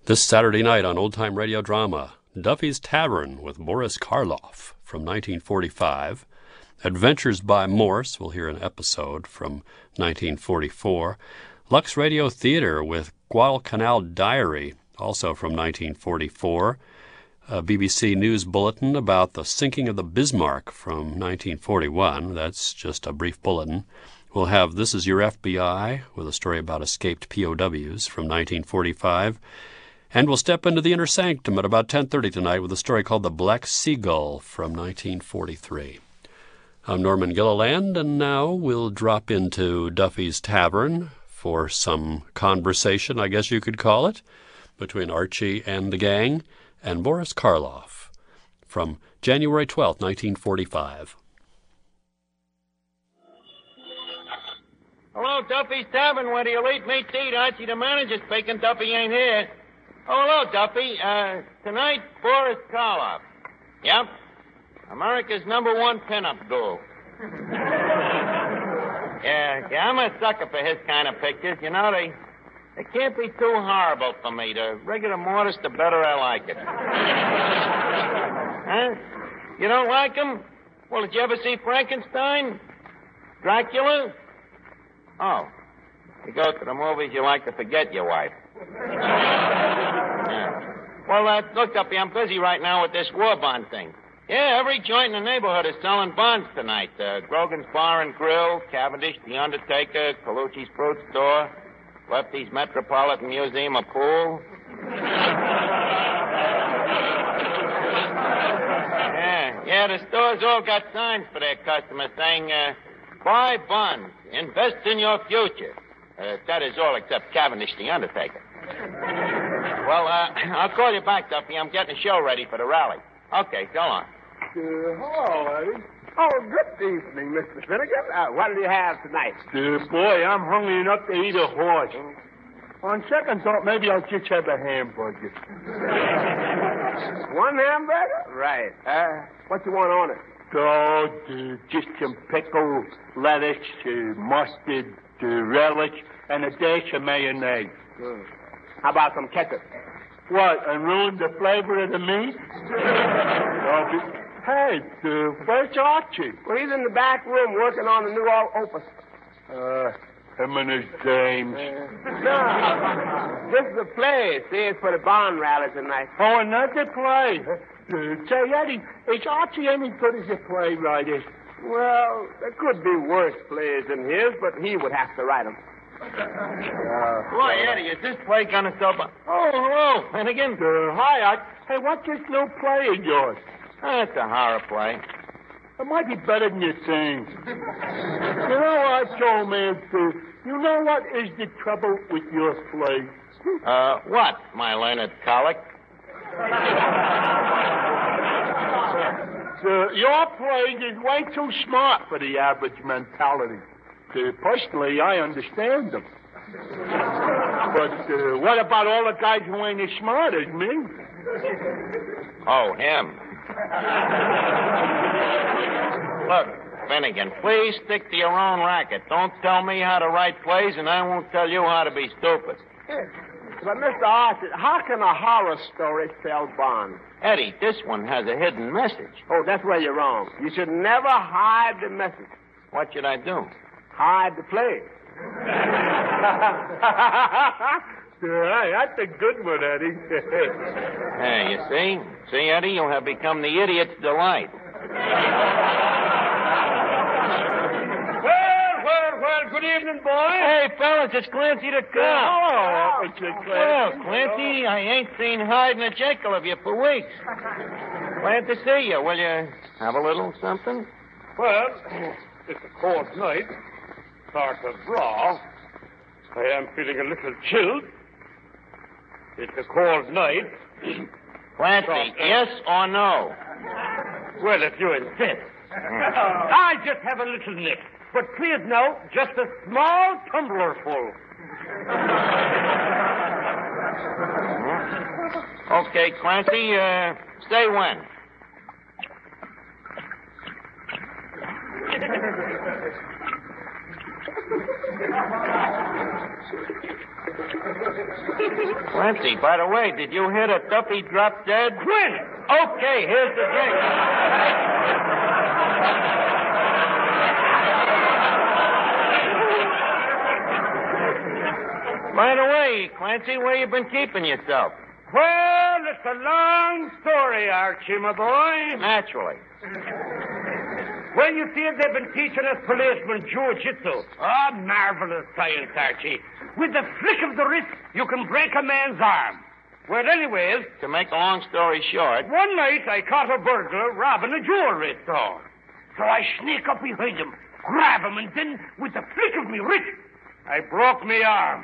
This Saturday night on Old Time Radio Drama, Duffy's Tavern with Boris Karloff from 1945. Adventures by Morse, we'll hear an episode from 1944. Lux Radio Theater with Guadalcanal Diary, also from 1944. A BBC News Bulletin about the sinking of the Bismarck from 1941. That's just a brief bulletin. We'll have This Is Your FBI with a story about escaped POWs from 1945. And we'll step into the inner sanctum at about 10:30 tonight with a story called The Black Seagull from 1943. I'm Norman Gilliland, and now we'll drop into Duffy's Tavern for some conversation, I guess you could call it, between Archie and the gang and Boris Karloff from January 12th, 1945. Hello, Duffy's Tavern. Where do you eat meat to eat? Archie, the manager, speaking. Duffy ain't here. Oh, hello, Duffy. Tonight, Boris Karloff. Yep. America's #1 pinup ghoul. Yeah, I'm a sucker for his kind of pictures. You know, they can't be too horrible for me. The regular modest, the better I like it. Huh? You don't like them? Well, did you ever see Frankenstein? Dracula? Oh. You go to the movies, you like to forget your wife. Yeah. Well, look, Duffy, I'm busy right now with this war bond thing. Yeah, every joint in the neighborhood is selling bonds tonight. Grogan's Bar and Grill, Cavendish, The Undertaker, Colucci's Fruit Store, Lefty's Metropolitan Museum of Pool. Yeah, the stores all got signs for their customers saying, buy bonds, invest in your future. That is all except Cavendish, The Undertaker. Well, I'll call you back, Duffy. I'm getting a show ready for the rally. Okay, so long. Hello, Eddie. Oh, good evening, Mr. Finnegan. What do you have tonight? Boy, I'm hungry enough to eat a horse. On second thought, maybe I'll just have a hamburger. One hamburger? Right. What you want on it? Oh, just some pickles, lettuce, mustard, relish, and a dash of mayonnaise. How about some ketchup? What, and ruin the flavor of the meat? Hey, where's Archie? Well, he's in the back room working on the new opus. Him and his dames. No, this is a play. See, it's for the bond rally tonight. Oh, another play. Say, Eddie, is Archie any good as a playwright? Well, there could be worse plays than his, but he would have to write them. Boy, Eddie, is this play gonna sell? Oh, hello. And again. Hi, Art. Hey, what's this little play of yours? It's a horror play. It might be better than you think. You know what, old man, you know what is the trouble with your play? What, my learned colic? Your play is way too smart for the average mentality. Personally, I understand them. But what about all the guys who ain't as smart as me? Oh, him. Look, Finnegan, please stick to your own racket. Don't tell me how to write plays, and I won't tell you how to be stupid. But, Mr. Archie, how can a horror story sell bonds? Eddie, this one has a hidden message. Oh, that's where you're wrong. You should never hide the message. What should I do? Hide the play. That's a good one, Eddie. Hey, you see? See, Eddie, you have become the idiot's delight. Well, good evening, boy. Hey, fellas, it's Clancy the cop. Oh, it's Clancy. Well, Clancy, I ain't seen Hyde and a Jekyll of you for weeks. Glad to see you. Will you have a little something? Well, it's a cold night. Start to draw. I am feeling a little chilled. It's a cold night. Clancy, yes or no? Well, if you insist. I just have a little nip. But please note, just a small tumbler full. Okay, Clancy, say when. Clancy, by the way, did you hear that Duffy dropped dead? When? Okay, here's the drink. By the way, Clancy, where you been keeping yourself? Well, it's a long story, Archie, my boy. Naturally. Well, you see, they've been teaching us policemen jiu-jitsu. Oh, marvelous science, Archie. With the flick of the wrist, you can break a man's arm. Well, anyways... To make a long story short... One night, I caught a burglar robbing a jewelry store. So I sneak up behind him, grab him, and then, with the flick of me wrist, I broke me arm.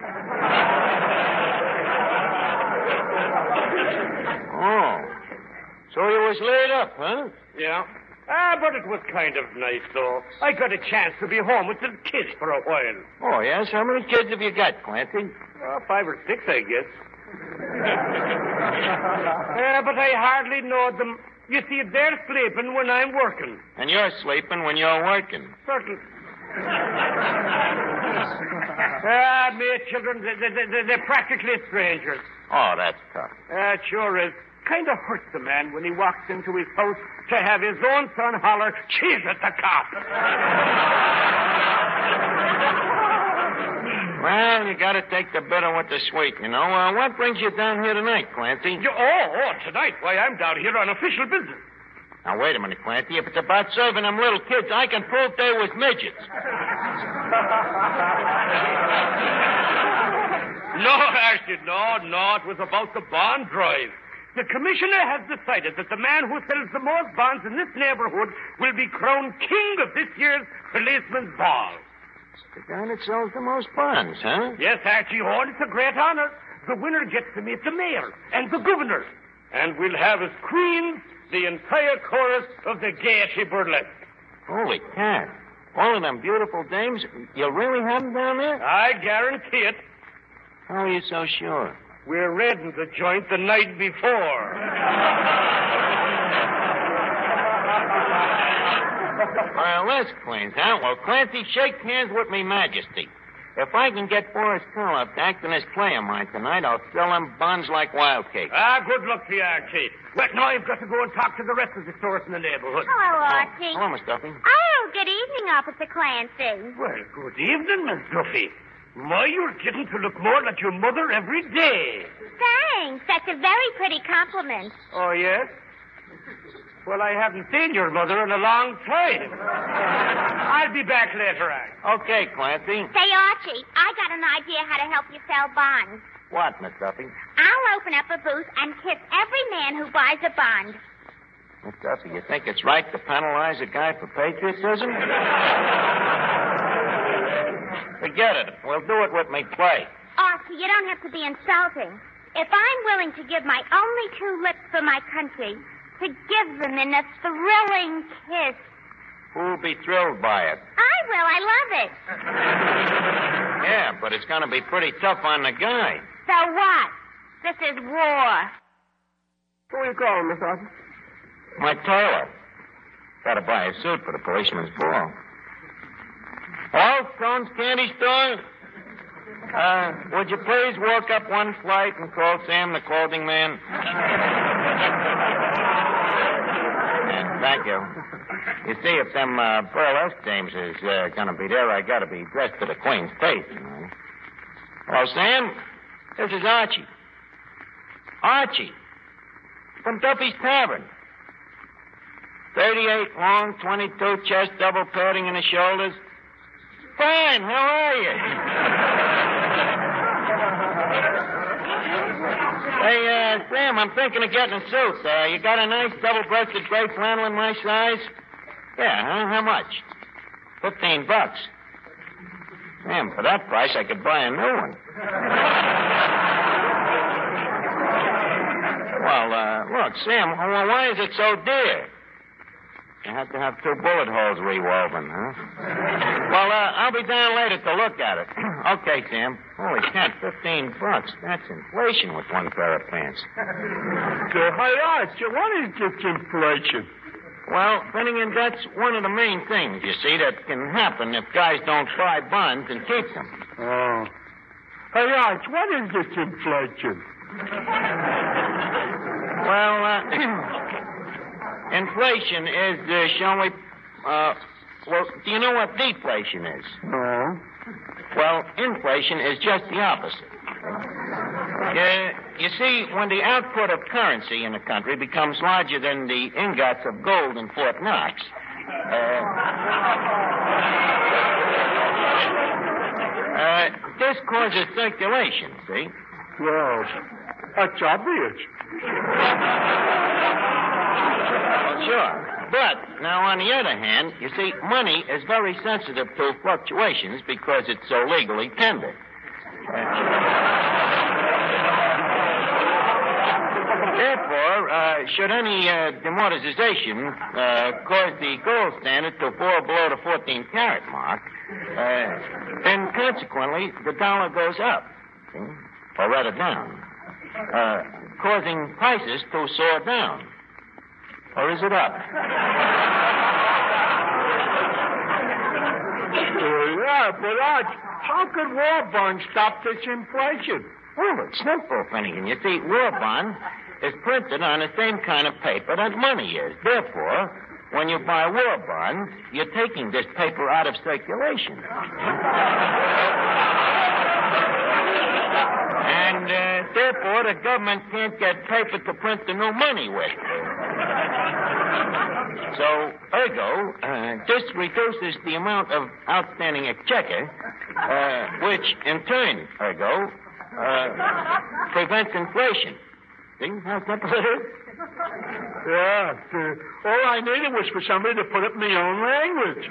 Oh. So you was laid up, huh? Yeah. But it was kind of nice, though. I got a chance to be home with the kids for a while. Oh, yes? How many kids have you got, Clancy? 5 or 6, I guess. But I hardly know them. You see, they're sleeping when I'm working. And you're sleeping when you're working. Certainly. Me children, they're practically strangers. Oh, that's tough. It sure is. Kind of hurts the man when he walks into his house to have his own son holler, "Cheese at the cop." Well, you got to take the bitter with the sweet, you know. What brings you down here tonight, Clancy? Tonight? Why, I'm down here on official business. Now, wait a minute, Clancy. If it's about serving them little kids, I can prove they was midgets. No, Archie, no. It was about the bond drive. The commissioner has decided that the man who sells the most bonds in this neighborhood will be crowned king of this year's policeman's ball. The guy that sells the most bonds, huh? Yes, Archie. Oh, it's a great honor. The winner gets to meet the mayor and the governor. And we'll have as queens the entire chorus of the Gaiety Burlesque. Holy cat. All of them beautiful dames, you'll really have them down there? I guarantee it. How are you so sure? We're raiding the joint the night before. Well, that's clean, huh? Well, Clancy, shake hands with me majesty. If I can get Boris Karloff to act in this play of mine tonight, I'll sell them buns like wild cake. Good luck to you, Archie. But now I've got to go and talk to the rest of the stores in the neighborhood. Hello, Archie. Hello, Miss Duffy. Oh, good evening, Officer Clancy. Well, good evening, Miss Duffy. My, you're getting to look more like your mother every day. Thanks. That's a very pretty compliment. Oh, yes? Well, I haven't seen your mother in a long time. I'll be back later on. Okay, Clancy. Say, Archie, I got an idea how to help you sell bonds. What, Miss Duffy? I'll open up a booth and kiss every man who buys a bond. Miss Duffy, you think it's right to penalize a guy for patriotism? Forget it. We'll do it with me play. Archie, you don't have to be insulting. If I'm willing to give my only 2 lips for my country, to give them in a thrilling kiss. Who'll be thrilled by it? I will. I love it. Yeah, but it's going to be pretty tough on the guy. So what? This is war. Who are you calling, Miss Arthur? My tailor. Got to buy a suit for the policeman's ball. Hello, Crone's Candy Store? Would you please walk up one flight and call Sam the clothing man? And thank you. You see, if them burlesque dames is going to be there, I got to be dressed to the Queen's taste, you know. Hello, Sam? This is Archie. Archie. From Duffy's Tavern. 38 long, 22 chest, double padding in the shoulders. Fine, how are you? Hey, Sam, I'm thinking of getting a suit. You got a nice double-breasted gray flannel in my size? Yeah, huh? How much? $15. Sam, for that price, I could buy a new one. Well, look, Sam, why is it so dear? You have to have 2 bullet holes rewoven, huh? Well, I'll be down later to look at it. Okay, Sam. Holy cat, $15. That's inflation with one pair of pants. Hey, Archie, what is this inflation? Well, Finnegan, that's one of the main things, you see, that can happen if guys don't buy bonds and keep them. Oh. Hey, Arch, what is this inflation? Well, inflation is, shall we... well, do you know what deflation is? No. Well, inflation is just the opposite. You see, when the output of currency in a country becomes larger than the ingots of gold in Fort Knox, this causes circulation, see? Well, that's obvious. Well, sure. But, now, on the other hand, you see, money is very sensitive to fluctuations because it's so legally tender. Therefore, should any demortization cause the gold standard to fall below the 14-carat mark, then consequently the dollar goes up, see? Or rather down, causing prices to soar down. Or is it up? Yeah, but Arch, how could war bonds stop this inflation? Well, it's simple, Finnegan. You see, war bond is printed on the same kind of paper that money is. Therefore, when you buy war bonds, you're taking this paper out of circulation. And therefore, the government can't get paper to print the new money with. So, ergo, this reduces the amount of outstanding exchequer, which in turn, ergo, prevents inflation. See how simple it is? Yeah. All I needed was for somebody to put it in my own language.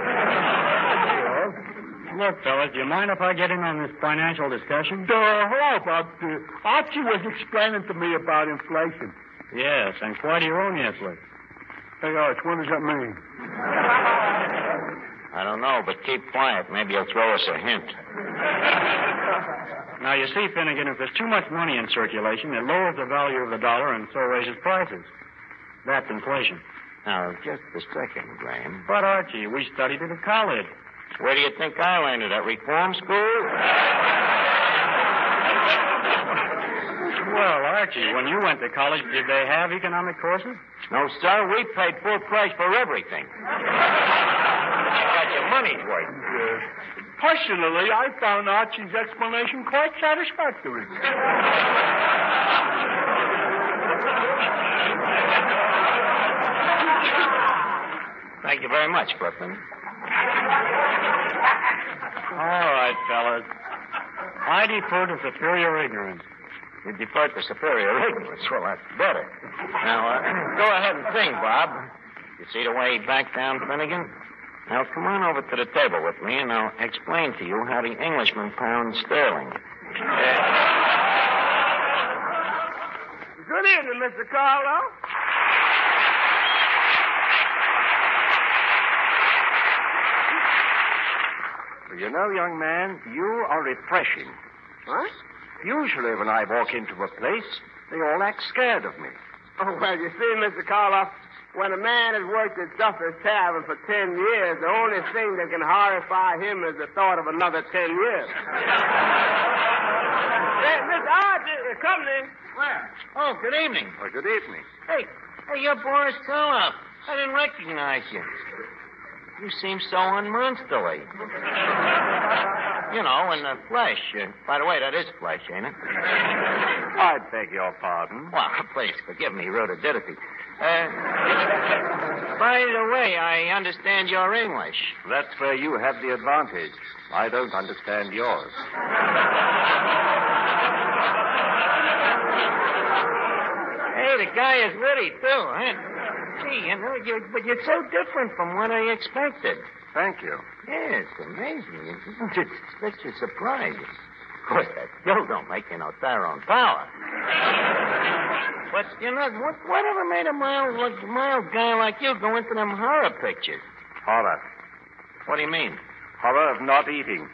Look, fellas, do you mind if I get in on this financial discussion? Hello, Bob. Archie was explaining to me about inflation. Yes, and quite erroneously. Hey, Arch, what does that mean? I don't know, but keep quiet. Maybe you'll throw us a hint. Now, you see, Finnegan, if there's too much money in circulation, it lowers the value of the dollar and so raises prices. That's inflation. Now, just a second, Graham. But, Archie, we studied it at college. Where do you think I learned it? At reform school? Well, Archie, when you went to college, did they have economic courses? No, sir. We paid full price for everything. You got your money's worth. Personally, I found Archie's explanation quite satisfactory. Thank you very much, Clifton. All right, fellas. I defer to superior ignorance. You defer to superior ignorance. Well, that's better. Now, go ahead and sing, Bob. You see the way he backed down, Finnegan? Now, come on over to the table with me, and I'll explain to you how the Englishman pounds sterling. Good evening, Mr. Carlo. You know, young man, you are refreshing. What? Usually when I walk into a place, they all act scared of me. Oh, well, you see, Mr. Carlo, when a man has worked at Duffy's Tavern for 10 years, the only thing that can horrify him is the thought of another 10 years. Hey, Miss Arch, company. Where? Oh, good evening. Well, good evening. Hey, you're Boris Karloff. I didn't recognize you. You seem so unmonsterly. You know, in the flesh. By the way, that is flesh, ain't it? I beg your pardon. Well, please forgive me rudidity. By the way, I understand your English. That's where you have the advantage. I don't understand yours. Hey, the guy is witty, too, huh? Gee, you know, but you're so different from what I expected. Thank you. Yeah, it's amazing. It's such a surprise. Of course, that still don't make you no Tyrone Power. But, you know, whatever made a mild guy like you go into them horror pictures? Horror. What do you mean? Horror of not eating.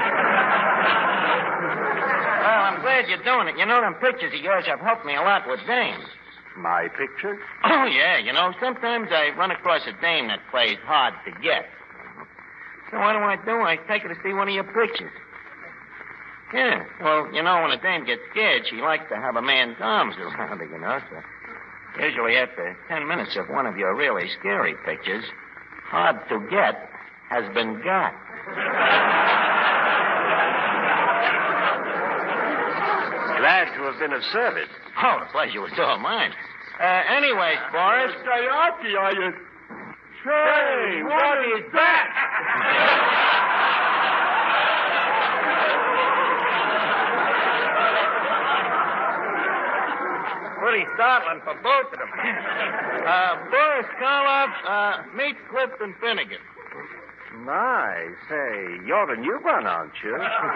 Well, I'm glad you're doing it. You know, them pictures of yours have helped me a lot with dames. My picture? Oh, yeah. You know, sometimes I run across a dame that plays hard to get. So what do? I take her to see one of your pictures. Yeah. Well, you know, when a dame gets scared, she likes to have a man's arms around her, you know. So usually after 10 minutes of one of your really scary pictures, hard to get has been got. Glad to have been of service. Oh, the pleasure was all mine. Anyways, Boris. Say, Archie, are you... Say, what is that? Pretty startling for both of them. Boris Karloff, meet Clifton Finnegan. My, say, you're a new one, aren't you?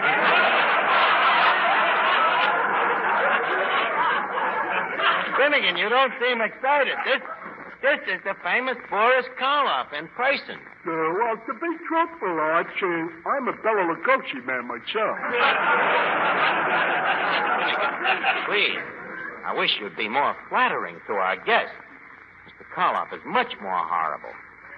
Finnegan, you don't seem excited. This is the famous Boris Karloff in person. Well, to be truthful, Archie, I'm a Bela Lugosi man myself. Please, I wish you'd be more flattering to our guest. Mr. Karloff is much more horrible.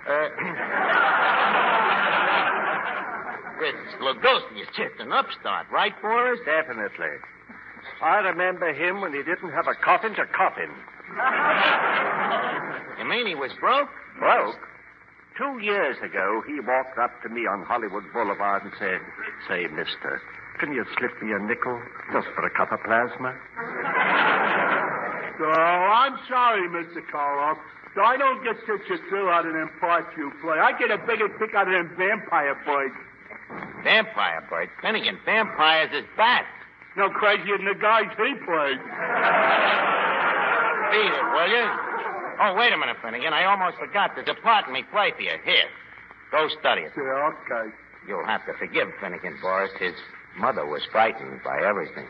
This Lugosi is just an upstart, right, Boris? Definitely. I remember him when he didn't have a coffin to coffin. You mean he was broke? Broke? 2 years ago, he walked up to me on Hollywood Boulevard and said, "Say, mister, can you slip me a nickel just for a cup of plasma?" Oh, I'm sorry, Mr. Karloff. I don't get such a thrill out of them parts you play. I get a bigger kick out of them vampire birds. Vampire birds? Finnegan, vampires is bats. No crazier than the guys he plays. Beat it, will you? Oh, wait a minute, Finnegan. I almost forgot. There's a part in me play for you. Here. Go study it. Yeah, okay. You'll have to forgive Finnegan, Boris. His mother was frightened by everything.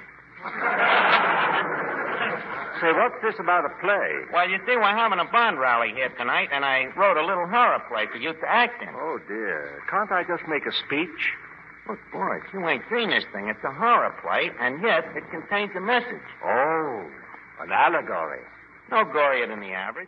Say, what's this about a play? Well, you see, we're having a Bond rally here tonight, and I wrote a little horror play for you to act in. Oh, dear. Can't I just make a speech? Look, Boris, you ain't seen this thing. It's a horror play, and yet it contains a message. Oh, an allegory. No gorier than the average.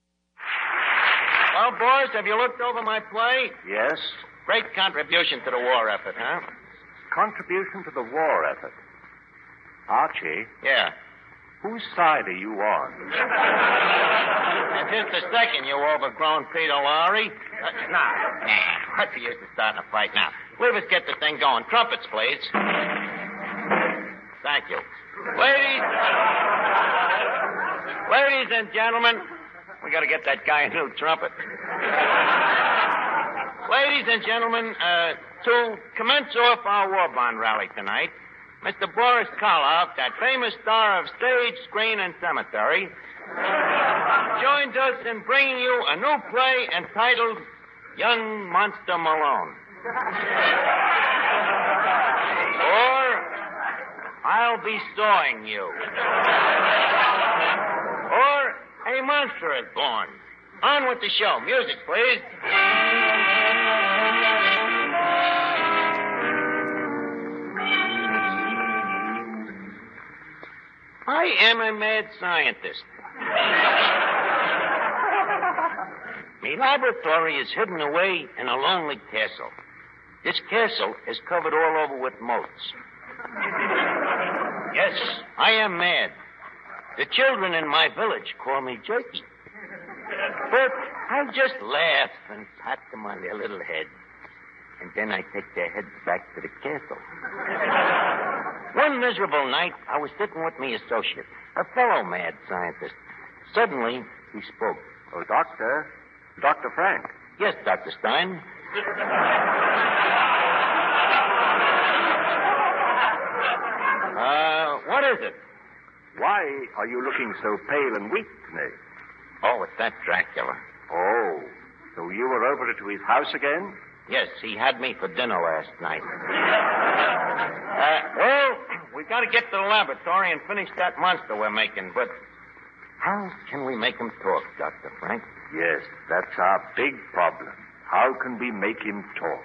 Well, Boris, have you looked over my play? Yes. Great contribution to the war effort, huh? Contribution to the war effort. Archie, Yeah. whose side are you on? And just a second, you overgrown Peter Lorre. Nah. What's the use of starting a fight now? Leave us get the thing going. Trumpets, please. Thank you. Ladies and gentlemen, we got to get that guy a new trumpet. Ladies and gentlemen, to commence off our war bond rally tonight, Mr. Boris Karloff, that famous star of stage, screen, and cemetery, joins us in bringing you a new play entitled Young Monster Malone. Or I'll Be Sawing You. Or A Monster is Born. On with the show. Music, please. I am a mad scientist. My laboratory is hidden away in a lonely castle. This castle is covered all over with moats. Yes, I am mad. The children in my village call me Jerky. But I just laugh and pat them on their little heads. And then I take their heads back to the castle. One miserable night, I was sitting with my associate, a fellow mad scientist. Suddenly, he spoke. Oh, Doctor. Dr. Frank. Yes, Dr. Stein. What is it? Why are you looking so pale and weak today? Oh, it's that Dracula. Oh, so you were over to his house again? Yes, he had me for dinner last night. Well, we've got to get to the laboratory and finish that monster we're making, but how can we make him talk, Dr. Frank? Yes, that's our big problem. How can we make him talk?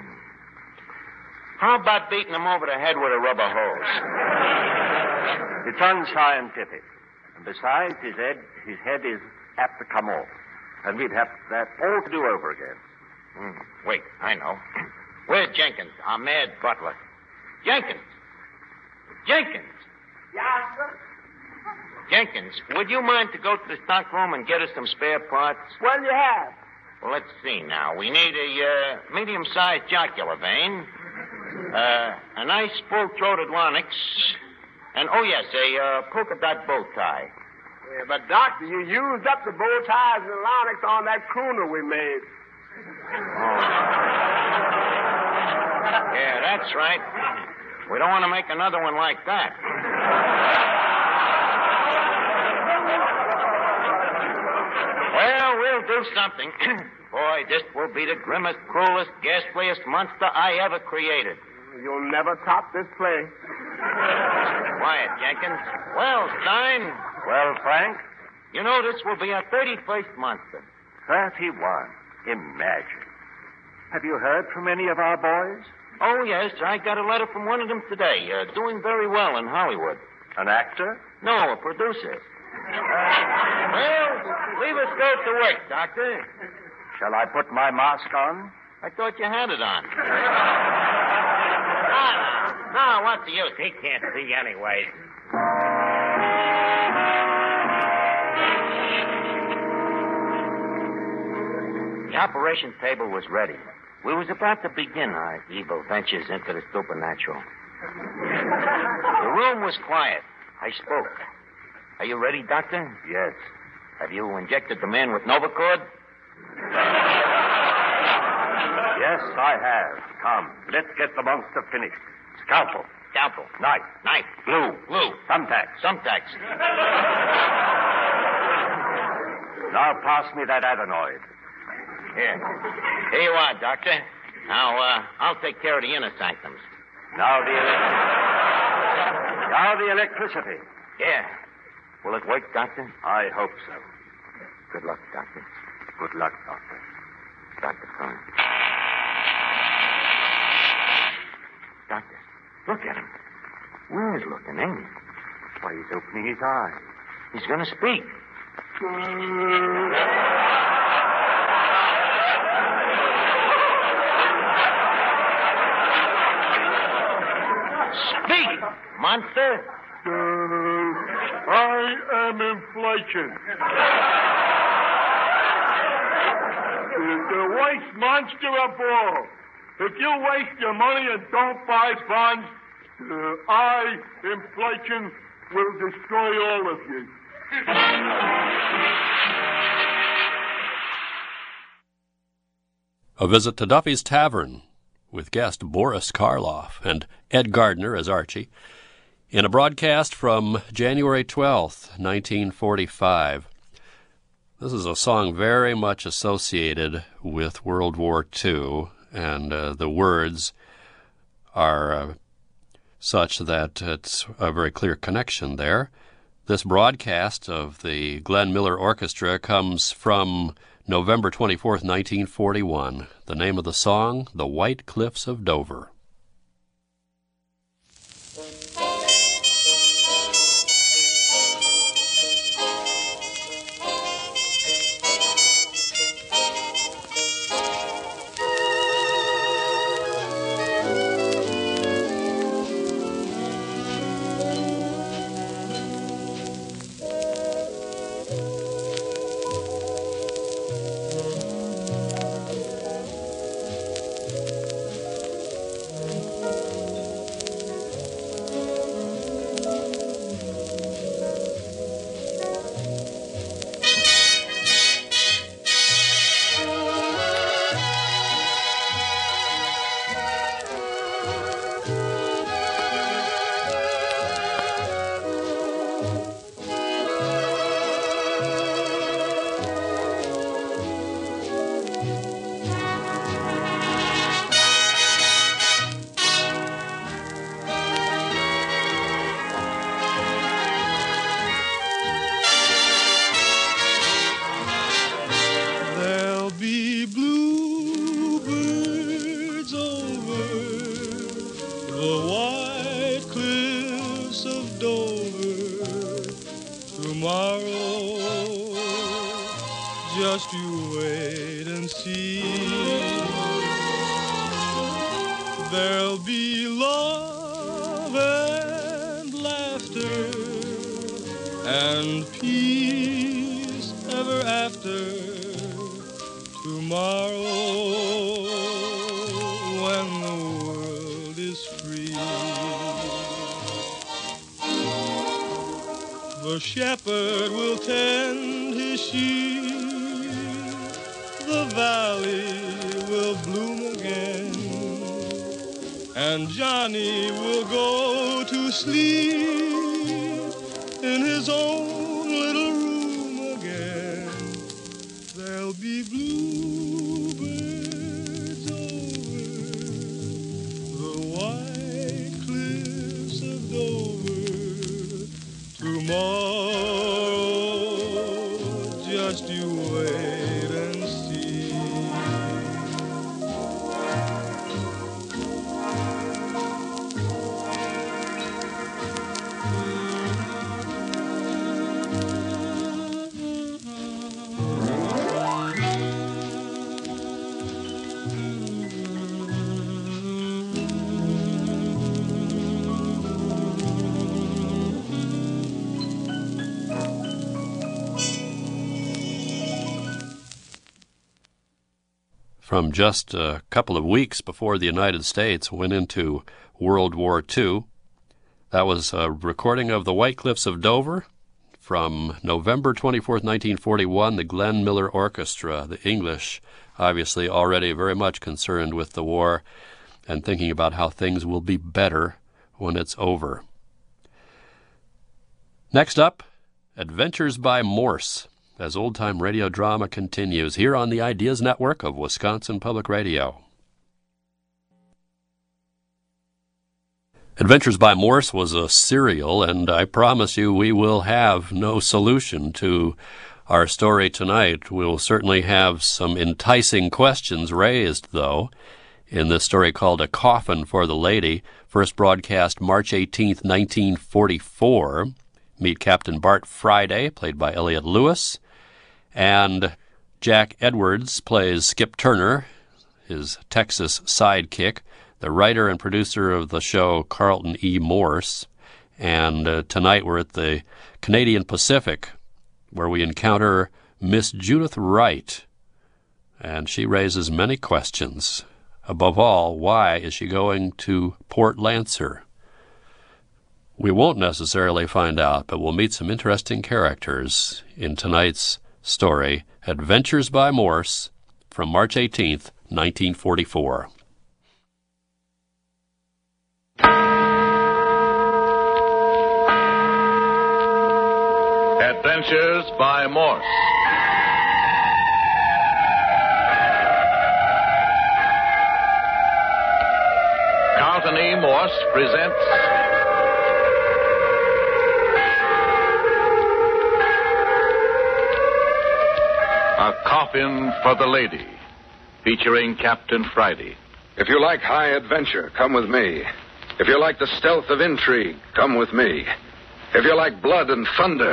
How about beating him over the head with a rubber hose? It's unscientific. And besides, his head is apt to come off. And we'd have that all to do over again. Wait, I know. Where's Jenkins, our mad butler? Jenkins! Jenkins. Yeah, sir? Jenkins, would you mind to go to the stock room and get us some spare parts? What do you have? Well, let's see now. We need a medium-sized jocular vein, a nice full-throated larynx, and, oh, yes, a polka dot bow tie. Yeah, but, Doctor, you used up the bow ties and the larynx on that crooner we made. Yeah, that's right. We don't want to make another one like that. Well, we'll do something. Boy, this will be the grimmest, cruelest, ghastliest monster I ever created. You'll never top this play. Quiet, Jenkins. Well, Stein. Well, Frank? You know this will be our 31st monster. 31. Imagine. Have you heard from any of our boys? Oh, yes, I got a letter from one of them today. Doing very well in Hollywood. An actor? No, a producer. Well, leave us go to work, Doctor. Shall I put my mask on? I thought you had it on. No, what's the use? He can't see anyway. The operation table was ready. We was about to begin our evil ventures into the supernatural. The room was quiet. I spoke. Are you ready, Doctor? Yes. Have you injected the man with Novacord? Yes, I have. Come, let's get the monster finished. Scalpel. Scalpel. Knife. Knife. Glue. Glue. Thumbtack. Thumbtacks. Now pass me that adenoid. Here you are, Doctor. Now, I'll take care of the inner sanctums. Now the electricity. Yeah. Will it work, Doctor? I hope so. Good luck, Doctor. Good luck, Doctor. Dr. Fine. Doctor, look at him. Where's looking, ain't he? Why, he's opening his eyes. He's going to speak. Speak, monster. I am inflation. The worst monster of all. If you waste your money and don't buy bonds, I, inflation, will destroy all of you. A visit to Duffy's Tavern with guest Boris Karloff and Ed Gardner as Archie in a broadcast from January 12th, 1945. This is a song very much associated with World War II, and the words are such that it's a very clear connection there. This broadcast of the Glenn Miller Orchestra comes from November 24th, 1941. The name of the song, The White Cliffs of Dover. Just you wait and see. There'll be love and and peace ever after. Tomorrow, when the world is free, the shepherd will tend his sheep, the valley will bloom again, and Johnny will go to sleep in his own little room again. There'll be bluebirds over the white cliffs of Dover. Tomorrow, just you wait and see. From just a couple of weeks before the United States went into World War II. That was a recording of the White Cliffs of Dover from November 24th, 1941, the Glenn Miller Orchestra, the English, obviously already very much concerned with the war and thinking about how things will be better when it's over. Next up, Adventures by Morse, as old-time radio drama continues here on the Ideas Network of Wisconsin Public Radio. Adventures by Morse was a serial, and I promise you we will have no solution to our story tonight. We'll certainly have some enticing questions raised, though, in this story called A Coffin for the Lady, first broadcast March 18th, 1944. Meet Captain Bart Friday, played by Elliott Lewis, and Jack Edwards plays Skip Turner, his Texas sidekick, the writer and producer of the show Carlton E. Morse. And tonight we're at the Canadian Pacific, where we encounter Miss Judith Wright, and she raises many questions. Above all, why is she going to Port Lancer? We won't necessarily find out, but we'll meet some interesting characters in tonight's story, Adventures by Morse, from March 18th, 1944. Adventures by Morse. Carlton E. Morse presents A Coffin for the Lady, featuring Captain Friday. If you like high adventure, come with me. If you like the stealth of intrigue, come with me. If you like blood and thunder,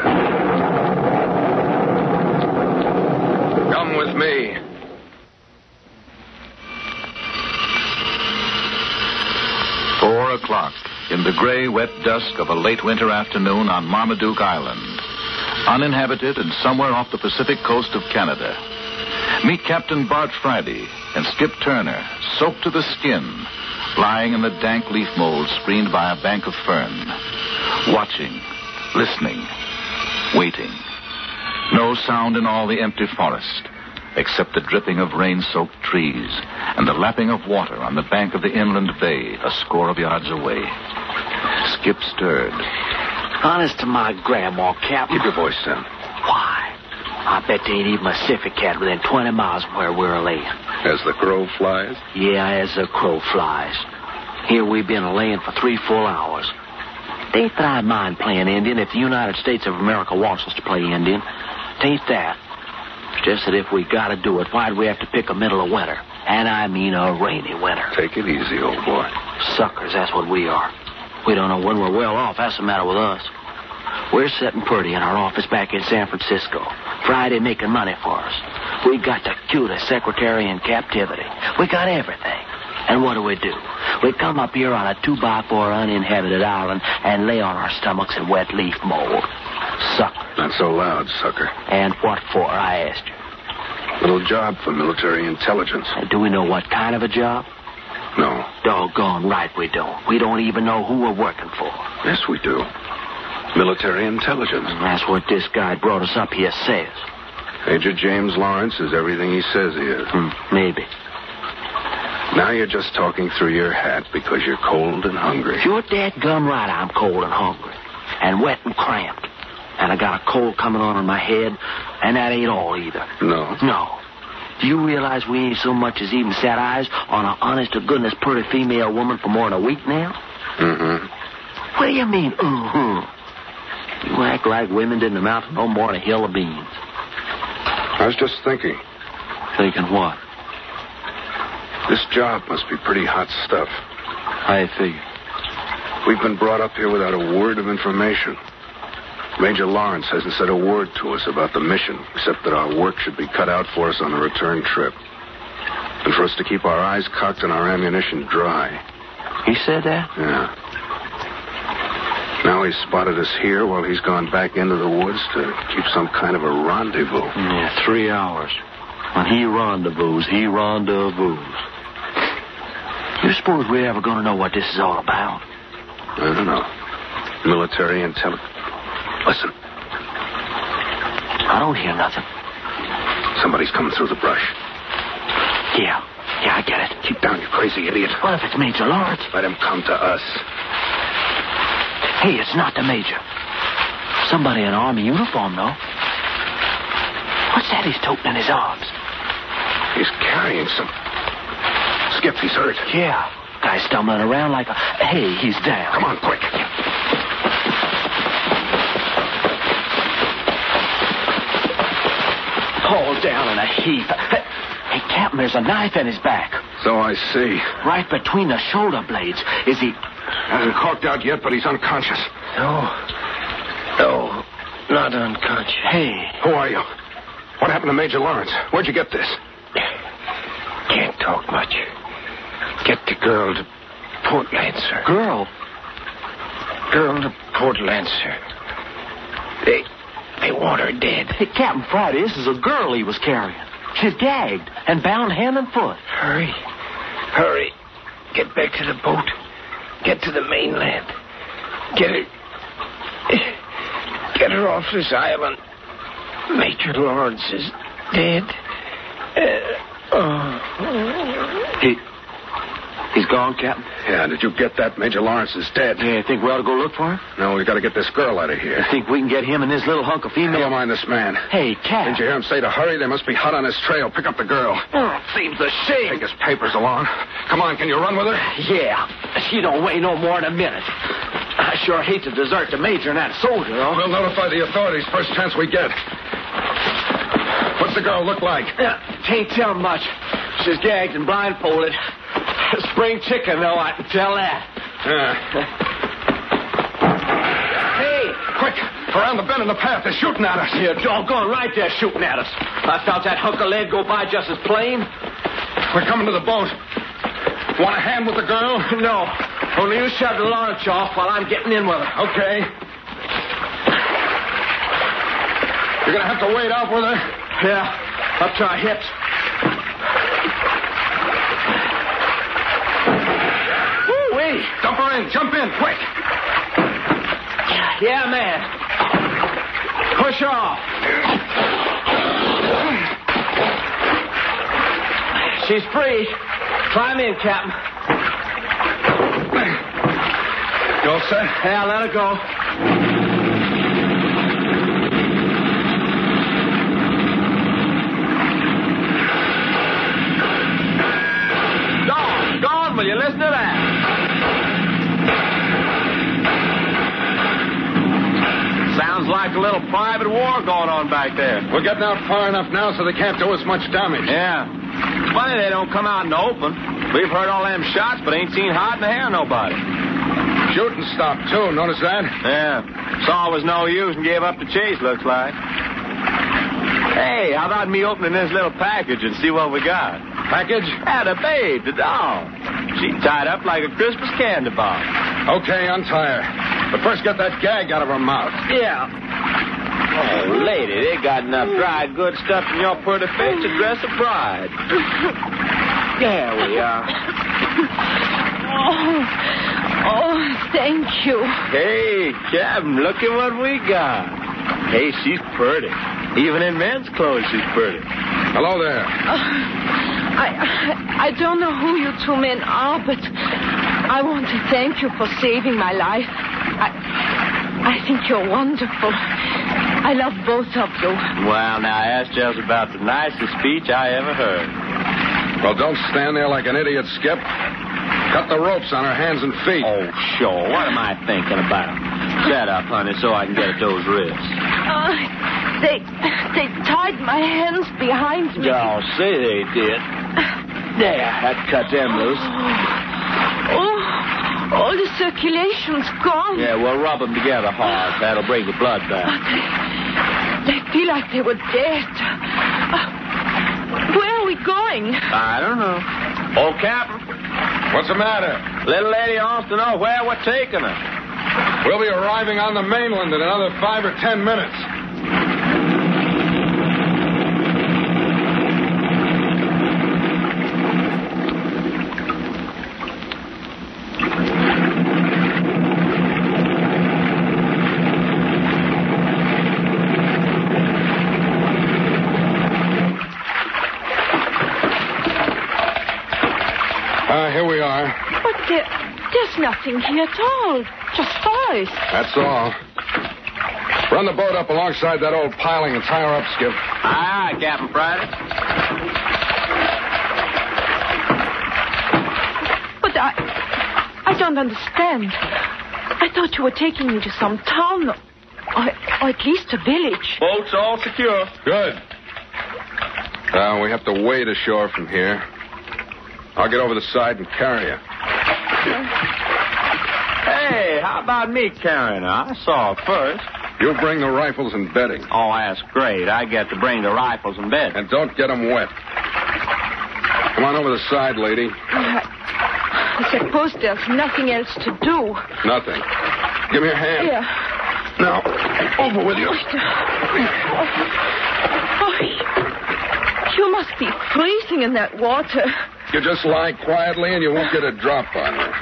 come with me. O'clock in the gray, wet dusk of a late winter afternoon on Marmaduke Island, uninhabited and somewhere off the Pacific coast of Canada. Meet Captain Bart Friday and Skip Turner, soaked to the skin, lying in the dank leaf mold screened by a bank of fern, watching, listening, waiting. No sound in all the empty forest, except the dripping of rain-soaked trees and the lapping of water on the bank of the inland bay a score of yards away. Skip stirred. Honest to my grandma, Captain. Keep your voice down. Why? I bet there ain't even a Pacific cat within 20 miles of where we're laying. As the crow flies? Yeah, as the crow flies. Here we've been laying for 3 full hours. Tain't that I'd mind playing Indian if the United States of America wants us to play Indian. Tain't that. It's just that if we gotta do it, why'd we have to pick a middle of winter? And I mean a rainy winter. Take it easy, old boy. Suckers, that's what we are. We don't know when we're well off. That's the matter with us. We're sitting pretty in our office back in San Francisco. Friday making money for us. We got the cutest secretary in captivity. We got everything. And what do? We come up here on a 2x4 uninhabited island and lay on our stomachs in wet leaf mold. sucker. Not so loud, sucker. And what for, I asked you? Little job for military intelligence. Do we know what kind of a job? No. Doggone right we don't. We don't even know who we're working for. Yes, we do. Military intelligence. And that's what this guy brought us up here says. Major James Lawrence is everything he says he is. Maybe. Now you're just talking through your hat because you're cold and hungry. You're dadgum right, I'm cold and hungry. And wet and cramped. And I got a cold coming on in my head, and that ain't all either. No? No. Do you realize we ain't so much as even set eyes on an honest-to-goodness pretty female woman for more than a week now? Mm-hmm. What do you mean, mm-hmm? You act like women didn't amount to no more than a hill of beans. I was just thinking. Thinking what? This job must be pretty hot stuff. How you figure? We've been brought up here without a word of information. Major Lawrence hasn't said a word to us about the mission, except that our work should be cut out for us on the return trip. And for us to keep our eyes cocked and our ammunition dry. He said that? Yeah. Now he's spotted us here while he's gone back into the woods to keep some kind of a rendezvous. Yeah, 3 hours. When he rendezvous, he rendezvous. You suppose we're ever going to know what this is all about? I don't know. Military intelligence. Listen. I don't hear nothing. Somebody's coming through the brush. Yeah, I get it. Keep down, you crazy idiot. What if it's Major Lawrence? Let him come to us. Hey, it's not the Major. Somebody in Army uniform, though. What's that he's toting in his arms? He's carrying some... Skip, he's hurt. Yeah. Guy's stumbling around like a... Hey, he's down. Come on, quick. All down in a heap. Hey, Captain, there's a knife in his back. So I see. Right between the shoulder blades. Is he... Hasn't coked out yet, but he's unconscious. No, not unconscious. Hey. Who are you? What happened to Major Lawrence? Where'd you get this? Can't talk much. Get the girl to Port Lancer. Girl? Girl to Port Lancer. They want her dead. Hey, Captain Friday, this is a girl he was carrying. She's gagged and bound hand and foot. Hurry. Get back to the boat. Get to the mainland. Get her off this island. Major Lawrence is dead. He's gone, Captain? Yeah, did you get that? Major Lawrence is dead. Yeah, you think we ought to go look for him? No, we got to get this girl out of here. You think we can get him and this little hunk of female? Never mind this man. Hey, Cap. Didn't you hear him say to hurry? They must be hot on his trail. Pick up the girl. Oh, seems a shame. Take his papers along. Come on, can you run with her? Yeah. She don't weigh no more than a minute. I sure hate to desert the Major and that soldier, though. We'll notify the authorities first chance we get. What's the girl look like? Can't tell much. She's gagged and blindfolded. Spring chicken, though, I can tell that. Yeah. Hey! Quick! Around the bend in the path. They're shooting at us. You're doggone right they're shooting at us. I felt that hunk of lead go by just as plain. We're coming to the boat. Want a hand with the girl? No. Only you shove the launch off while I'm getting in with her. Okay. You're going to have to wade out with her? Yeah, up to our hips. Woo-wee. Dump her in. Jump in, quick. Yeah, man. Push her off. She's free. Climb in, Captain. You all set? Yeah, let her go. Gone. Will you listen to that? Sounds like a little private war going on back there. We're getting out far enough now so they can't do us much damage. Yeah. Funny they don't come out in the open. We've heard all them shots, but ain't seen hide in the hair of nobody. Shooting stopped, too. Notice that? Yeah. Saw it was no use and gave up the chase, looks like. Hey, how about me opening this little package and see what we got? Package? Yeah, the babe, the doll. She tied up like a Christmas candy bar. Okay, untie her. But first get that gag out of her mouth. Yeah. Oh, lady, they got enough dry good stuff in your pretty face to dress a bride. There we are. Oh, thank you. Hey, Captain, look at what we got. Hey, she's pretty. Even in men's clothes, she's pretty. Hello there. I don't know who you two men are, but I want to thank you for saving my life. I think you're wonderful. I love both of you. Well, now, that's just about the nicest speech I ever heard. Well, don't stand there like an idiot, Skip. Cut the ropes on her hands and feet. Oh, sure. What am I thinking about? Shut up, honey, so I can get at those wrists. They tied my hands behind me. Oh, say they did. There, that cut them loose. Oh, all the circulation's gone. Yeah, well, rub them together hard. That'll bring the blood back. They feel like they were dead. Where are we going? I don't know. Oh, Captain. What's the matter? Little lady wants to know where we're taking her. We'll be arriving on the mainland in another 5 or 10 minutes. Here we are. But there's nothing here at all. Just forest. That's all. Run the boat up alongside that old piling and tie her up, Skip. Aye, aye, Captain Friday. But I don't understand. I thought you were taking me to some town or at least a village. Boat's all secure. Good. We have to wade ashore from here. I'll get over the side and carry you. Hey, how about me carrying her? I saw her first. You bring the rifles and bedding. Oh, that's great. I get to bring the rifles and bedding. And don't get them wet. Come on over the side, lady. I suppose there's nothing else to do. Nothing. Give me your hand. Here. Now, over with you. You must be freezing in that water. You just lie quietly and you won't get a drop on you.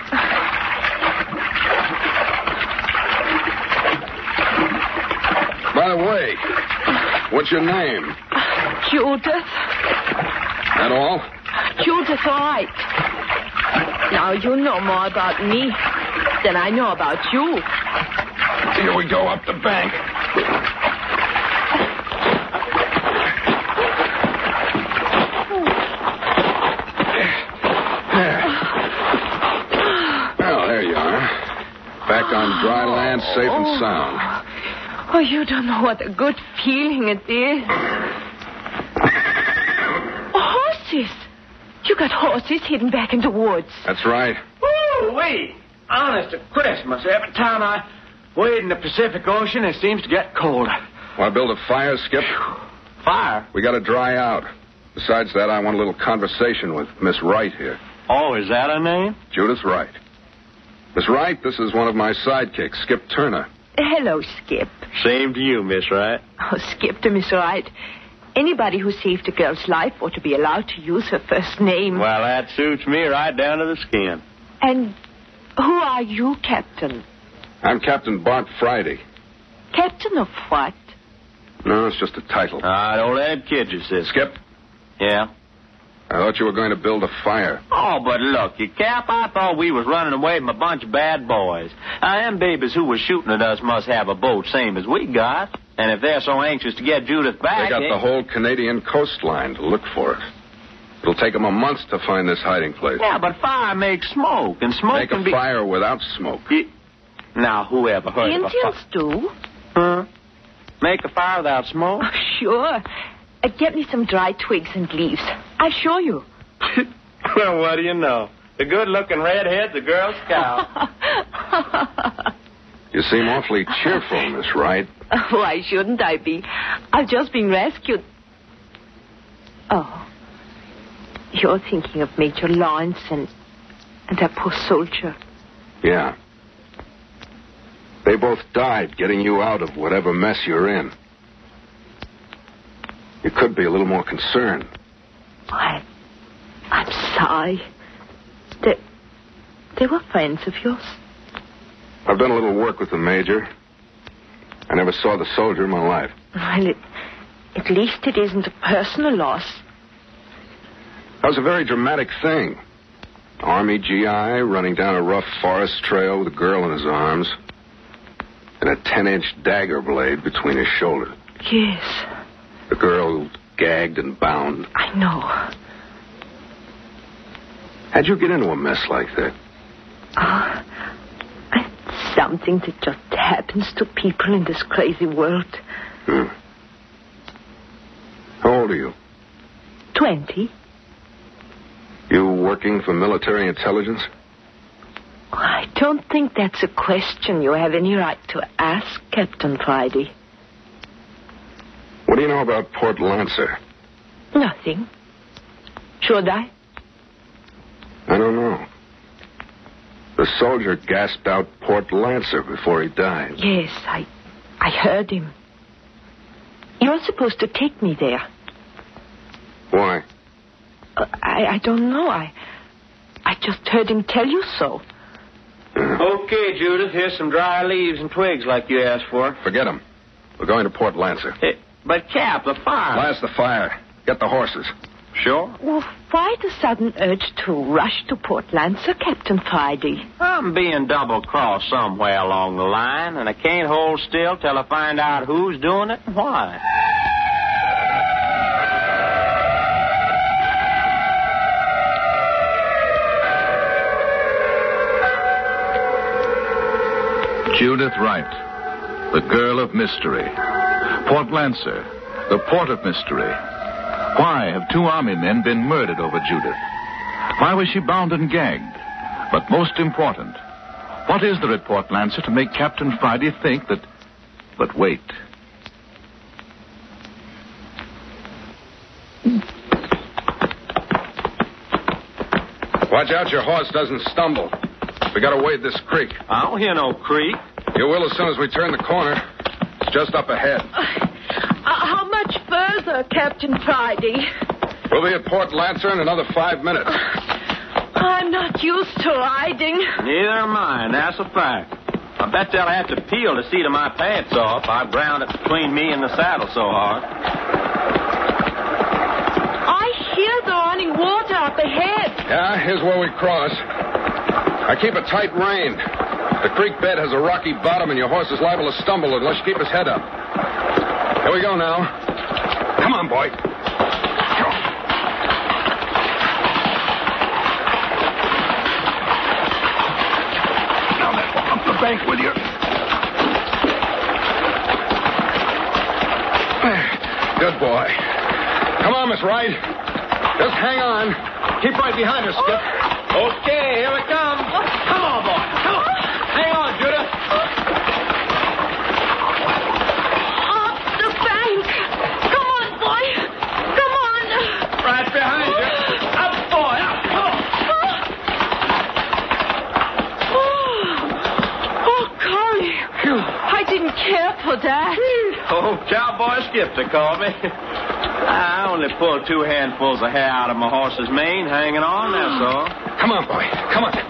By the way, what's your name? Judith. That all? Judith Wright. Now, you know more about me than I know about you. Here we go up the bank. Back on dry land, safe and sound. Oh, you don't know what a good feeling it is. Horses. You got horses hidden back in the woods. That's right. Woo-wee. Honest to Christmas, every time I wade in the Pacific Ocean, it seems to get colder. Want to build a fire, Skip? Fire? We got to dry out. Besides that, I want a little conversation with Miss Wright here. Oh, is that her name? Judith Wright. Miss Wright, this is one of my sidekicks, Skip Turner. Hello, Skip. Same to you, Miss Wright. Oh, Skip to Miss Wright. Anybody who saved a girl's life ought to be allowed to use her first name. Well, that suits me right down to the skin. And who are you, Captain? I'm Captain Bart Friday. Captain of what? No, it's just a title. Don't let him kid you, sis. Skip? Yeah? I thought you were going to build a fire. Oh, but look, you Cap, I thought we was running away from a bunch of bad boys. Them babies who was shooting at us must have a boat same as we got. And if they're so anxious to get Judith back... They got the whole Canadian coastline to look for it. It'll take them a month to find this hiding place. Yeah, but fire makes smoke, and smoke Make can a fire without smoke. Now, who ever heard of a fire? Indians do. Huh? Make a fire without smoke? Oh, sure. Get me some dry twigs and leaves. I'll show you. Well, what do you know? The good-looking redhead's a Girl Scout. You seem awfully cheerful, Miss Wright. Why shouldn't I be? I've just been rescued. Oh. You're thinking of Major Lawrence and that poor soldier. Yeah. They both died getting you out of whatever mess you're in. You could be a little more concerned. I'm sorry. They were friends of yours? I've done a little work with the Major. I never saw the soldier in my life. Well, at least it isn't a personal loss. That was a very dramatic thing. Army GI running down a rough forest trail with a girl in his arms and a 10-inch dagger blade between his shoulders. Yes. The girl gagged and bound. I know. How'd you get into a mess like that? It's something that just happens to people in this crazy world. How old are you? 20. You working for military intelligence? I don't think that's a question you have any right to ask, Captain Friday. What do you know about Port Lancer? Nothing. Should I? I don't know. The soldier gasped out Port Lancer before he died. Yes, I heard him. You're supposed to take me there. Why? I don't know. I just heard him tell you so. Okay, Judith, here's some dry leaves and twigs like you asked for. Forget them. We're going to Port Lancer. But, Cap, the fire... Blast the fire. Get the horses. Sure? Well, why the sudden urge to rush to Port Lancer, Captain Friday? I'm being double-crossed somewhere along the line, and I can't hold still till I find out who's doing it and why. Judith Wright, the girl of mystery. Port Lancer, the port of mystery. Why have two army men been murdered over Judith? Why was she bound and gagged? But most important, what is there at Port Lancer to make Captain Friday think that... But wait. Watch out your horse doesn't stumble. We gotta wade this creek. I don't hear no creek. You will as soon as we turn the corner. It's just up ahead. How much further, Captain Friday? We'll be at Port Lancer in another 5 minutes. I'm not used to riding. Neither am I, and that's a fact. I bet they'll have to peel the seat of my pants off. I've ground it between me and the saddle so hard. I hear the running water up ahead. Yeah, here's where we cross. I keep a tight rein. The creek bed has a rocky bottom, and your horse is liable to stumble unless you keep his head up. Here we go now. Come on, boy. Now then, up the bank with you. Good boy. Come on, Miss Wright. Just hang on. Keep right behind her, Skip. Okay, here we come. Come on, boy. Come on. Hang on, Judith. Up the bank. Come on, boy. Come on. Right behind you. Up, boy. Up. Come on. Oh, Corey. I didn't care for that. Oh, Cowboy Skip, they called me. I only pulled 2 handfuls of hair out of my horse's mane, hanging on, that's all. Come on, boy. Come on.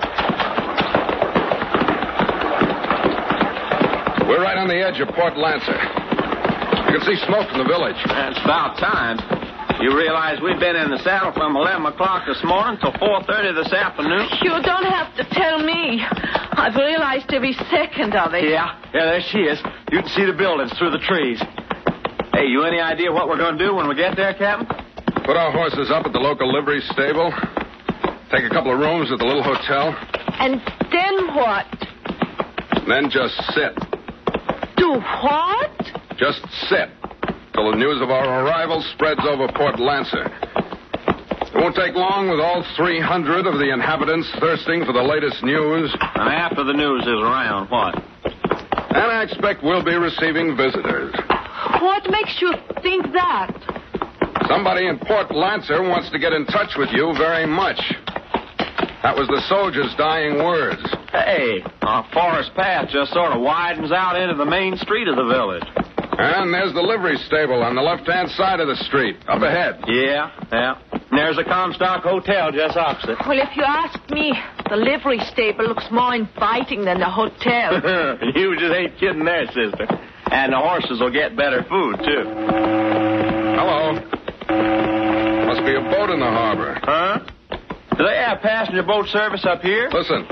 We're right on the edge of Port Lancer. You can see smoke from the village. It's about time. You realize we've been in the saddle from 11 o'clock this morning till 4:30 this afternoon? You don't have to tell me. I've realized every second of it. Yeah, there she is. You can see the buildings through the trees. Hey, you any idea what we're going to do when we get there, Captain? Put our horses up at the local livery stable. Take a couple of rooms at the little hotel. And then what? Then just sit. Do what? Just sit till the news of our arrival spreads over Port Lancer. It won't take long with all 300 of the inhabitants thirsting for the latest news. And after the news is around, what? And I expect we'll be receiving visitors. What makes you think that? Somebody in Port Lancer wants to get in touch with you very much. That was the soldier's dying words. Hey, our forest path just sort of widens out into the main street of the village. And there's the livery stable on the left-hand side of the street, up ahead. Yeah. And there's the Comstock Hotel just opposite. Well, if you ask me, the livery stable looks more inviting than the hotel. You just ain't kidding there, sister. And the horses will get better food, too. Hello. Must be a boat in the harbor. Huh? Do they have passenger boat service up here? Listen.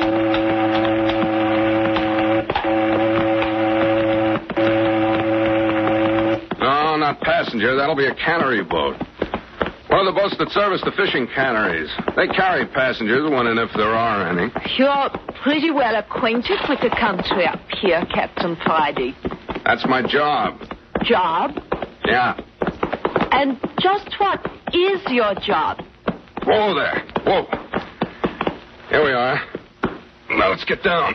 No, not passenger. That'll be a cannery boat. One of the boats that service the fishing canneries. They carry passengers when and if there are any. You're pretty well acquainted with the country up here, Captain Friday. That's my job. Job? Yeah. And just what is your job? Whoa there. Whoa. Here we are. Now let's get down.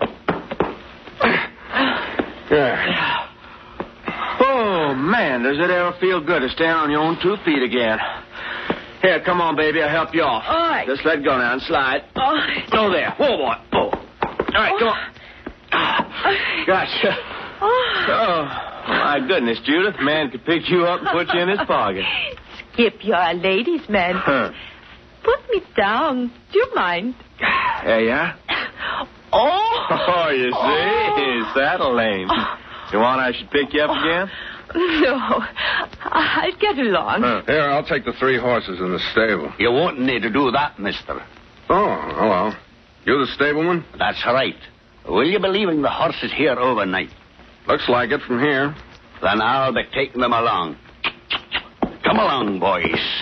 Yeah. Oh, man, does it ever feel good to stand on your own 2 feet again? Here, come on, baby. I'll help you off. All right. Just let go now and slide. All right. Oh, there. Whoa, boy. Oh. All right, come on. Gotcha. Oh, my goodness, Judith. A man could pick you up and put you in his pocket. Skip, you're a ladies' man. Huh. Put me down. Do you mind? There you are. Oh, you see? Saddle lame. You want I should pick you up again? No. I'd get along. Here, I'll take the 3 horses in the stable. You won't need to do that, mister. Oh, hello. You the stableman? That's right. Will you be leaving the horses here overnight? Looks like it from here. Then I'll be taking them along. Come along, boys.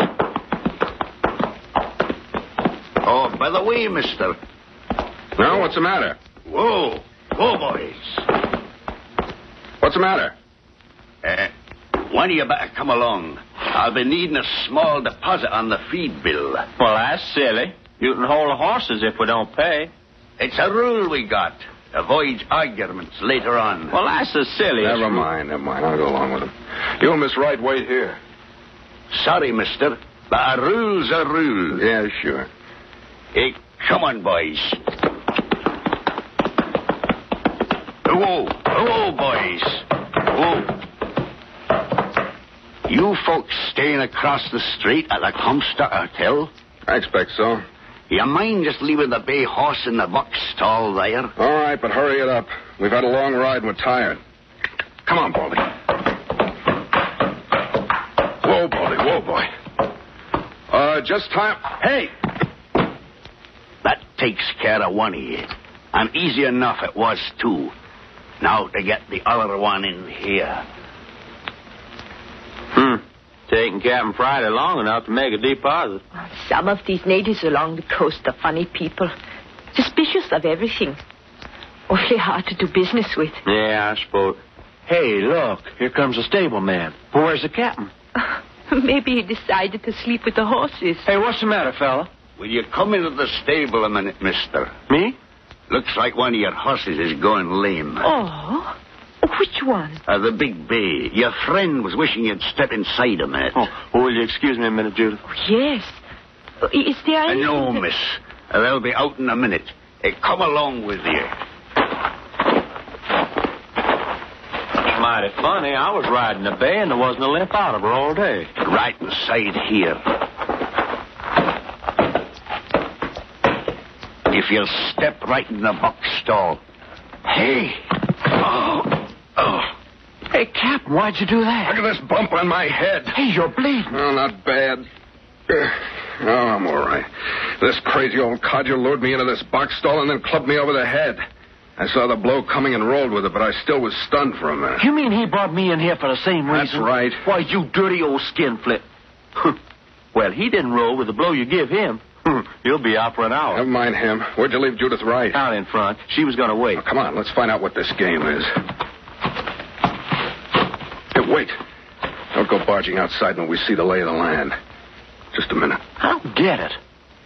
Oh, by the way, mister. No, what's the matter? Whoa, boys. What's the matter? One of you better come along. I'll be needing a small deposit on the feed bill. Well, that's silly. You can hold the horses if we don't pay. It's a rule we got. Avoid arguments later on. Well, that's a silly. Never mind. I'll go along with him. You and Miss Wright wait here. Sorry, mister, but a rule's a rule. Yeah, sure. Hey, come on, boys. Whoa, boys. Whoa. You folks staying across the street at the Comstock Hotel? I expect so. You mind just leaving the bay horse in the box stall there? All right, but hurry it up. We've had a long ride and we're tired. Come on, Baldy. Whoa, Baldy. Whoa, boy. Just time. Hey! That takes care of one of you. And easy enough it was, too. Now to get the other one in here. Taking Captain Friday long enough to make a deposit. Some of these natives along the coast are funny people. Suspicious of everything. Awfully hard to do business with. Yeah, I suppose. Hey, look. Here comes the stableman. Where's the captain? Maybe he decided to sleep with the horses. Hey, what's the matter, fella? Will you come into the stable a minute, mister? Me? Looks like one of your horses is going lame. Oh? Which one? The big bay. Your friend was wishing you'd step inside a minute. Oh, will you excuse me a minute, Judith? Oh, yes. Is there anything... No, miss. They'll be out in a minute. Come along with you. It's mighty funny. I was riding the bay and there wasn't a limp out of her all day. Right inside here. If you'll step right in the box stall. Hey. Oh. Hey, Captain, why'd you do that? Look at this bump on my head. Hey, you're bleeding. Oh, not bad. Oh, I'm all right. This crazy old codger lured me into this box stall and then clubbed me over the head. I saw the blow coming and rolled with it, but I still was stunned for a minute. You mean he brought me in here for the same reason? That's right. Why, you dirty old skinflint. Well, he didn't roll with the blow you give him. He'll be out for an hour. Never mind him. Where'd you leave Judith Wright? Out in front. She was going to wait. Oh, come on, let's find out what this game is. Hey, wait. Don't go barging outside when we see the lay of the land. Just a minute. I don't get it.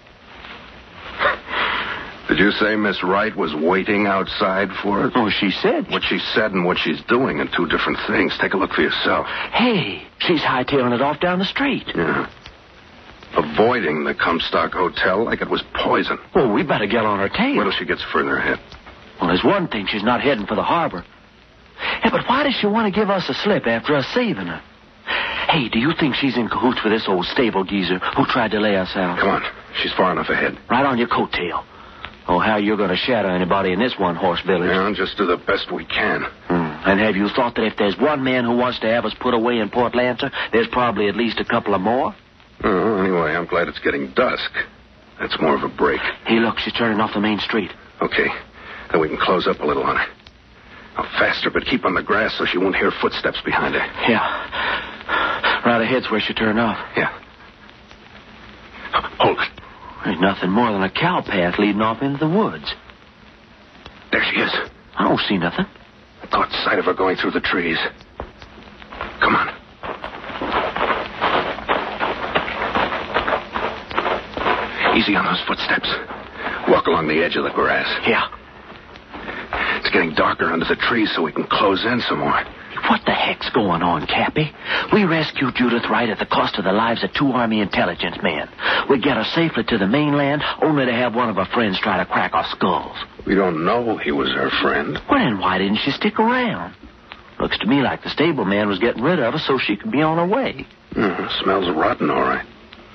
Did you say Miss Wright was waiting outside for it? Oh, she said. What she said and what she's doing are 2 different things. Take a look for yourself. Hey, she's hightailing it off down the street. Yeah. Avoiding the Comstock Hotel like it was poison. Well, we better get on her tail. Wait till she gets further ahead. Well, there's one thing. She's not heading for the harbor. Yeah, but why does she want to give us a slip after us saving her? Hey, do you think she's in cahoots with this old stable geezer who tried to lay us out? Come on. She's far enough ahead. Right on your coattail. Oh, how you're going to shadow anybody in this one-horse village? Yeah, just do the best we can. And have you thought that if there's one man who wants to have us put away in Port Lancer, there's probably at least a couple of more? Oh, anyway, I'm glad it's getting dusk. That's more of a break. Hey, look, she's turning off the main street. Okay. Then we can close up a little on her. Now, faster, but keep on the grass so she won't hear footsteps behind her. Yeah. Right ahead's where she turned off. Yeah. Hold it. There's nothing more than a cow path leading off into the woods. There she is. I don't see nothing. I caught sight of her going through the trees. Come on. Easy on those footsteps. Walk along the edge of the grass. Yeah. It's getting darker under the trees, so we can close in some more. What the heck's going on, Cappy? We rescued Judith Wright at the cost of the lives of 2 Army intelligence men. We get her safely to the mainland, only to have one of her friends try to crack our skulls. We don't know he was her friend. Well, then why didn't she stick around? Looks to me like the stable man was getting rid of her so she could be on her way. Smells rotten, all right.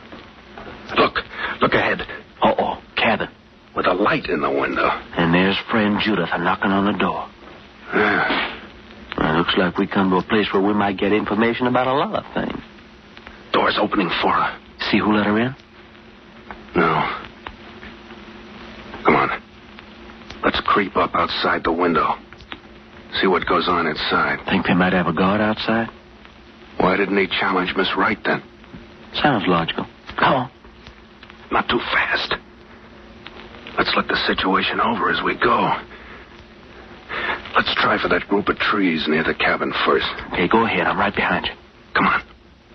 Look ahead. Uh-oh, cabin. With a light in the window. And there's friend Judith knocking on the door. Yeah. Well, looks like we come to a place where we might get information about a lot of things. Door's opening for her. See who let her in? No. Come on. Let's creep up outside the window. See what goes on inside. Think they might have a guard outside? Why didn't he challenge Miss Wright then? Sounds logical. Come on. Not too fast. Let's look the situation over as we go. Let's try for that group of trees near the cabin first. Okay, go ahead. I'm right behind you. Come on.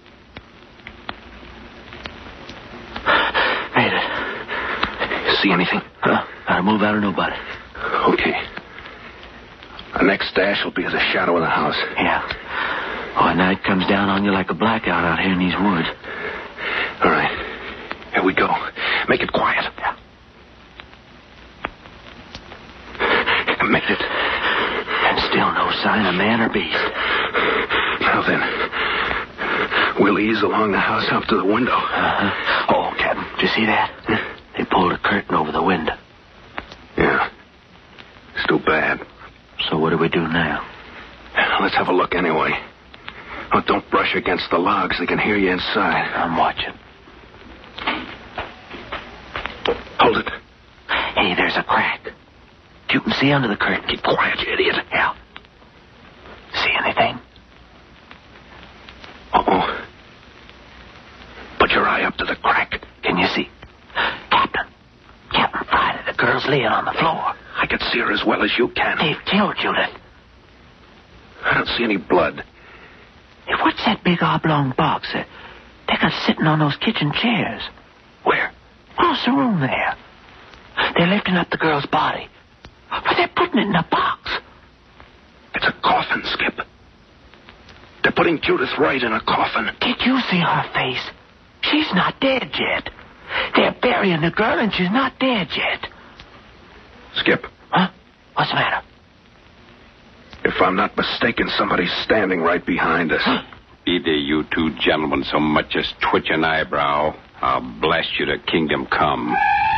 Made it. You see anything? Gotta move out of nobody. Okay. Our next dash will be at the shadow of the house. Yeah. Oh, night comes down on you like a blackout out here in these woods. All right. Here we go. Make it quiet. Yeah. Made it. And still no sign of man or beast. Now then, we'll ease along the house up to the window. Uh-huh. Oh, Captain, did you see that? They pulled a curtain over the window. Yeah. It's too bad. So what do we do now? Let's have a look anyway. Oh, don't brush against the logs. They can hear you inside. I'm watching. Hold it. Hey, there's a crack. You can see under the curtain. Keep quiet, you idiot. Yeah. See anything? Uh-oh. Put your eye up to the crack. Can you see? Captain Friday, the girl's laying on the floor. I can see her as well as you can. They've killed Judith. I don't see any blood. Hey, what's that big oblong box that they got sitting on those kitchen chairs? Where? Across the room there. They're lifting up the girl's body. But they're putting it in a box. It's a coffin, Skip. They're putting Judith Wright in a coffin. Did you see her face? She's not dead yet. They're burying the girl and she's not dead yet. Skip. Huh? What's the matter? If I'm not mistaken, somebody's standing right behind us. Either you 2 gentlemen so much as twitch an eyebrow, I'll blast you to kingdom come.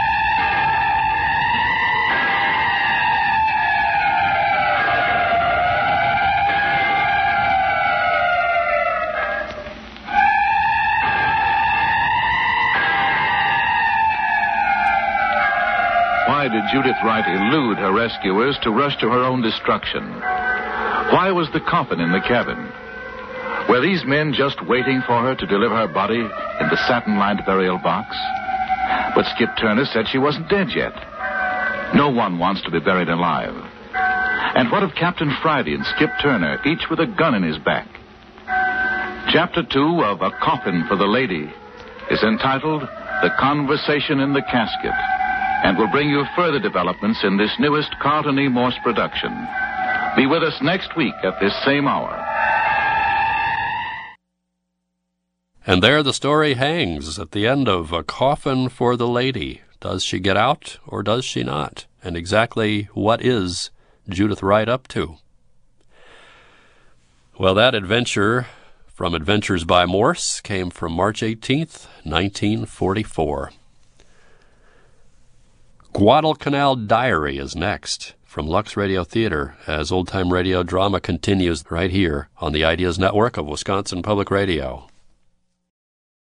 Why did Judith Wright elude her rescuers to rush to her own destruction? Why was the coffin in the cabin? Were these men just waiting for her to deliver her body in the satin-lined burial box? But Skip Turner said she wasn't dead yet. No one wants to be buried alive. And what of Captain Friday and Skip Turner, each with a gun in his back? Chapter 2 of A Coffin for the Lady is entitled The Conversation in the Casket, and will bring you further developments in this newest Carlton E. Morse production. Be with us next week at this same hour. And there the story hangs at the end of A Coffin for the Lady. Does she get out or does she not? And exactly what is Judith Wright up to? Well, that adventure from Adventures by Morse came from March 18th, 1944. Guadalcanal Diary is next from Lux Radio Theater as old-time radio drama continues right here on the Ideas Network of Wisconsin Public Radio.